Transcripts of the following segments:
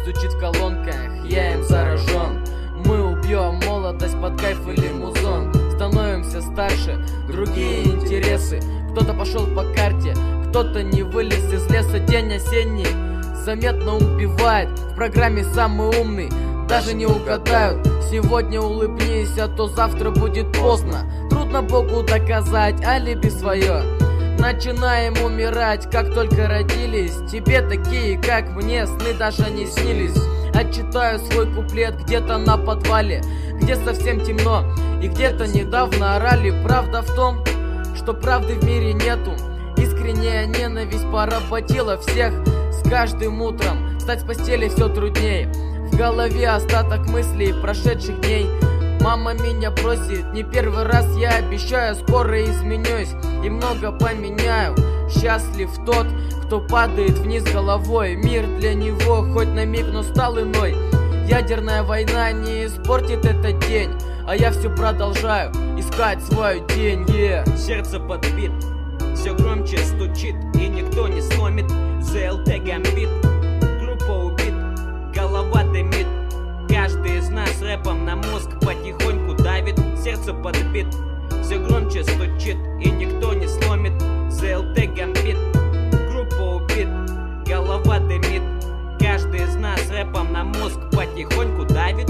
стучит в колонках, я им заражен. Мы убьем молодость под кайф или музон. Становимся старше, другие интересы. Кто-то пошел по карте, кто-то не вылез из леса. День осенний заметно убивает. В программе самый умный, даже не угадают. Сегодня улыбнись, а то завтра будет поздно. Трудно Богу доказать алиби свое. Начинаем умирать, как только родились. Тебе такие, как мне, сны даже не снились. Отчитаю свой куплет где-то на подвале, где совсем темно и где-то недавно орали. Правда в том, что правды в мире нету. Искренняя ненависть поработила всех. С каждым утром встать с постели все трудней. В голове остаток мыслей прошедших дней. Мама меня просит, не первый раз, я обещаю, скоро изменюсь и много поменяю. Счастлив тот, кто падает вниз головой. Мир для него хоть на миг, но стал иной. Ядерная война не испортит этот день, а я все продолжаю искать свой день. Сердце подбит, все громче стучит, и никто не сломит. ЗЛТ гамбит, группа убит, голова дымит. Каждый из нас рэпом на мозг потихоньку давит. Сердце подбит, все громче стучит, и никто не сломит. ЗЛТ гамбит, группа убит, голова дымит. Каждый из нас рэпом на мозг потихоньку давит.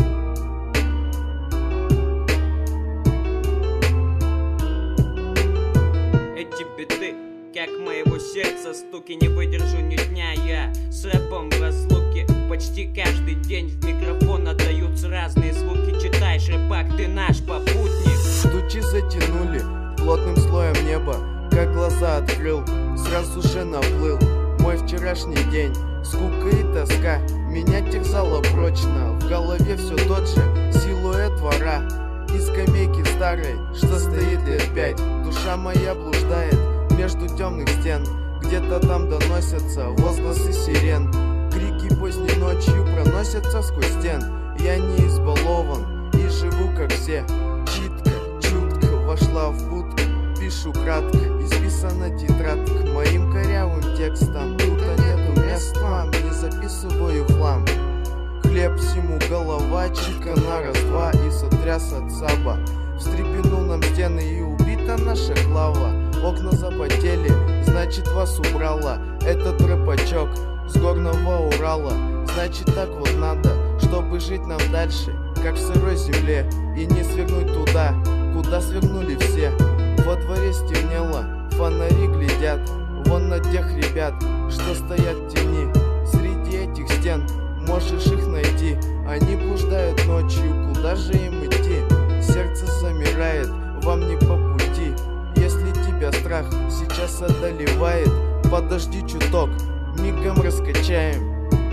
Эти биты, как моего сердца стуки, не выдержу ни дня я с рэпом в разлуке. Почти каждый день в микрофон отдаются разные звуки. Читаешь рэпак, ты наш попутник. Тучи затянули плотным слоем неба, как глаза открыл, сразу же наплыл мой вчерашний день. Скука и тоска меня терзала прочно. В голове все тот же силуэт двора и скамейки старой, что стоит лет 5. Душа моя блуждает между темных стен. Где-то там доносятся возгласы сирен. Крики поздней ночью проносятся сквозь стен. Я не избалован и живу как все. Чутко вошла в будку, пишу кратко, исписана тетрадка моим корявым текстом. Тут нету места, не записываю хлам. Хлеб всему голова, чика на раз-два и сотряс от саба. Встрепенул нам стены и убита наша глава. Окна запотели, значит вас убрала этот рэпачок с горного Урала. Значит так вот надо, чтобы жить нам дальше, как в сырой земле, и не свернуть туда, куда свернули все. Во дворе стемнело, фонари глядят вон на тех ребят, что стоят в тени. Среди этих стен можешь их найти. Они блуждают ночью, куда же им идти? Сердце замирает, вам не по пути. Если тебя страх сейчас одолевает, подожди чуток, мигом раскачаем.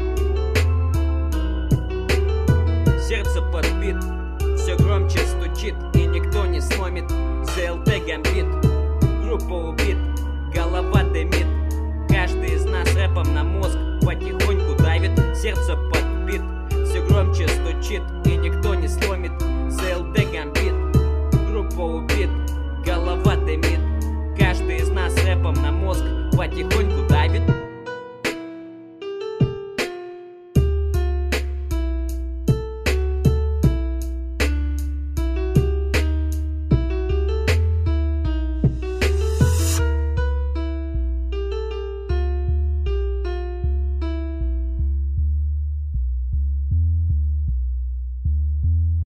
Сердце подбит, все громче стучит, и никто не сломит. ЗЛТ гамбит, группа убит, голова дымит. Каждый из нас рэпом на мозг потихоньку давит. Сердце подбит, все громче стучит, и никто не сломит. ЗЛТ гамбит, группа убит, голова дымит. Каждый из нас рэпом на мозг потихоньку